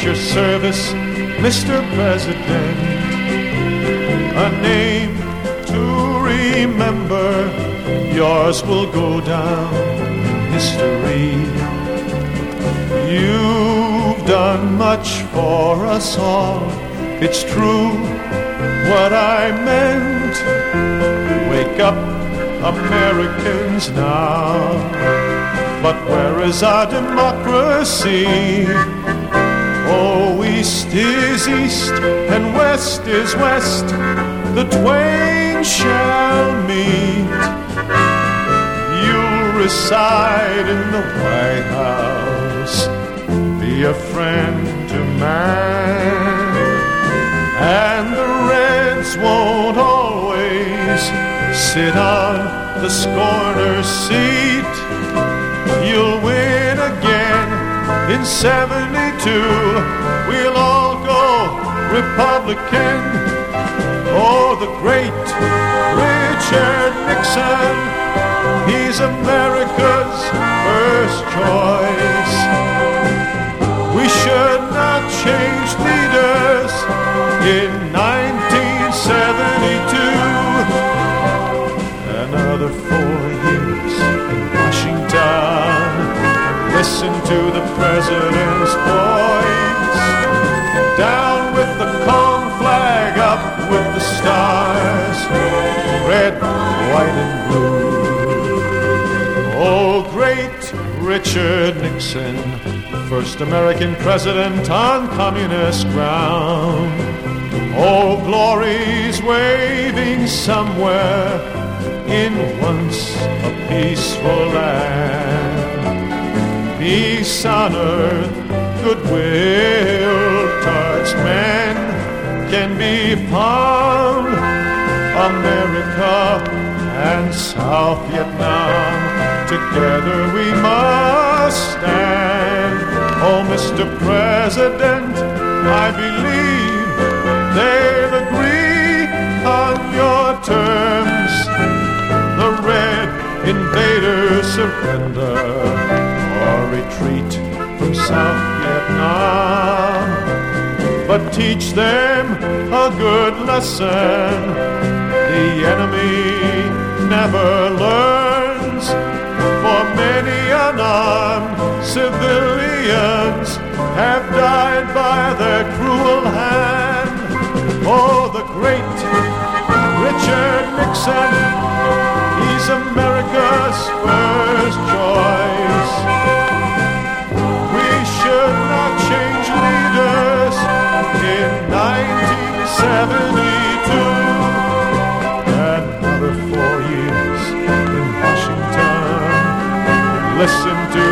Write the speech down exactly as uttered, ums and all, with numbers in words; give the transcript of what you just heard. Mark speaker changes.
Speaker 1: at your service, Mister President. A name to remember, yours will go down in history. You've done much for us all, it's true what I meant. Wake up, Americans, now. But where is our democracy? Oh, east is east and west is west, the twain shall meet. You'll reside in the White House, be a friend to man, and the Reds won't always sit on the scorner's seat. You'll win again in seventy-two. We'll all go Republican. Oh, the great Richard Nixon, he's America's first choice. We should not change leaders in nineteen seventy-two. Another four years in Washington. Listen to the president's voice. Down with the Kong flag, up with the stars, red, white, and blue. Oh, great Richard Nixon, first American president on communist ground. Oh, glory's waving somewhere in once a peaceful land. Peace on earth, goodwill towards men can be found. America and South Vietnam, together we must stand. Oh, Mister President, I believe they'll agree on your terms. The red invaders surrender or retreat from South Vietnam. But teach them a good lesson. The enemy never learns. For many unarmed civilians have died by their cruel hand. Oh, the great Richard Nixon, he's America's first choice. We should not change leaders in nineteen seventy-two. Another four years in Washington. Listen to